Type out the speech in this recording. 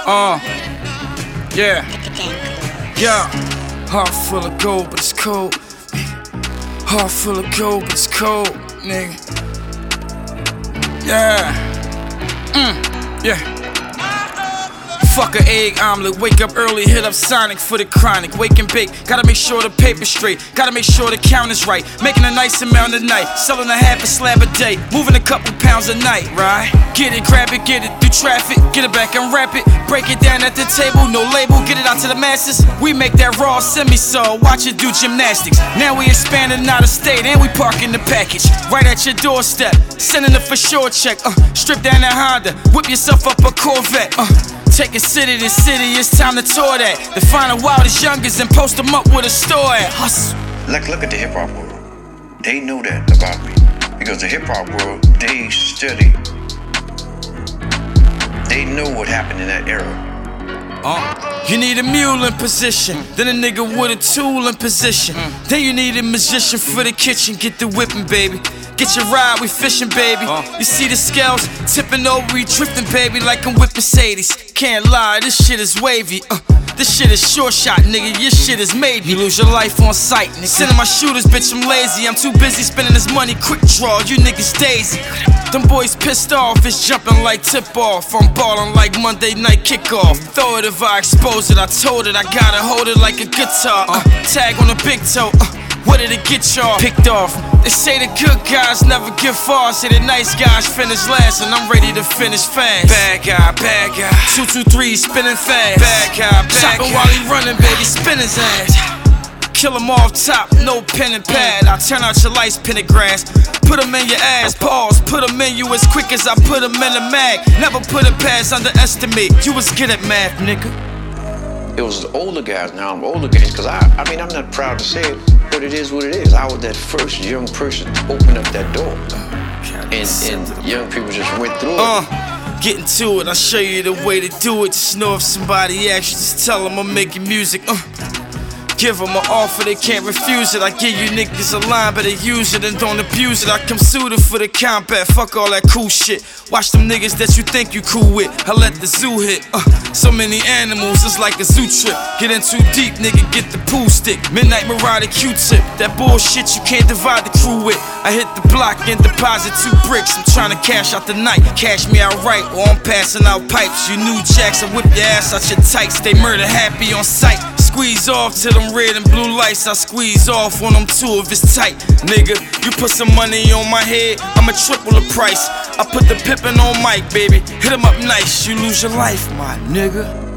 Yeah. Yeah. Heart full of gold, but it's cold. Heart full of gold, but it's cold, nigga. Yeah. Yeah. Fuck a egg omelet, wake up early, hit up Sonic for the chronic. Wake and bake, gotta make sure the paper's straight, gotta make sure the count is right. Making a nice amount a night, selling a half a slab a day, moving a couple pounds a night, right? Get it, grab it, get it through traffic, get it back and wrap it, break it down at the table, no label, get it out to the masses. We make that raw semi-saw, watch it do gymnastics. Now we expanding out of state and we parking the package right at your doorstep, sending a for sure check. Strip down that Honda, whip yourself up a Corvette. Take it city to city, it's time to tour that. To find the wildest youngers and post them up with a store at. Hustle. Look at the hip hop world. They know that about me. Because the hip hop world, they study. They know what happened in that era. You need a mule in position, then a nigga with a tool in position. Then you need a musician for the kitchen, get the whipping, baby. Get your ride, we fishing, baby. You see the scales tipping over, we drifting, baby, like I'm with Mercedes. Can't lie, this shit is wavy. This shit is short shot, nigga, your shit is made. You lose your life on sight, nigga. Sending my shooters, bitch, I'm lazy. I'm too busy spending this money, quick draw, you niggas daisy. Them boys pissed off, it's jumping like tip-off. I'm ballin' like Monday night kickoff. Throw it if I expose it, I told it, I gotta hold it like a guitar. Tag on the big toe, what did it get y'all picked off? They say the good guys never get far. Say the nice guys finish last, and I'm ready to finish fast. Bad guy, 223 spinning fast. Bad guy, chopping while he running, baby, spin his ass. Kill him off top, no pen and pad. I turn out your lights, pin grass. Put him in your ass, pause. Put him in you as quick as I put him in a mag. Never put it past, underestimate. You was good at math, nigga. It was the older guys, now I'm older guys, because I mean, I'm not proud to say it, but it is what it is. I was that first young person to open up that door. And young people just went through it. Getting to it, I'll show you the way to do it. Just know if somebody asks you, just tell them I'm making music. Give them an offer, they can't refuse it. I give you niggas a line, but they use it and don't abuse it. I come suited for the combat, fuck all that cool shit. Watch them niggas that you think you cool with, I let the zoo hit. So many animals, it's like a zoo trip. Get in too deep, nigga, get the pool stick. Midnight Marauder Q-tip, that bullshit you can't divide the crew with. I hit the block and deposit 2 bricks. I'm trying to cash out the night, cash me out right, or I'm passing out pipes. You new jacks, I whip your ass out your tights. They murder happy on sight. Squeeze off to them red and blue lights. I squeeze off on them too if it's tight. Nigga, you put some money on my head, I'ma triple the price. I put the pippin' on Mike, baby. Hit him up nice, you lose your life, my nigga.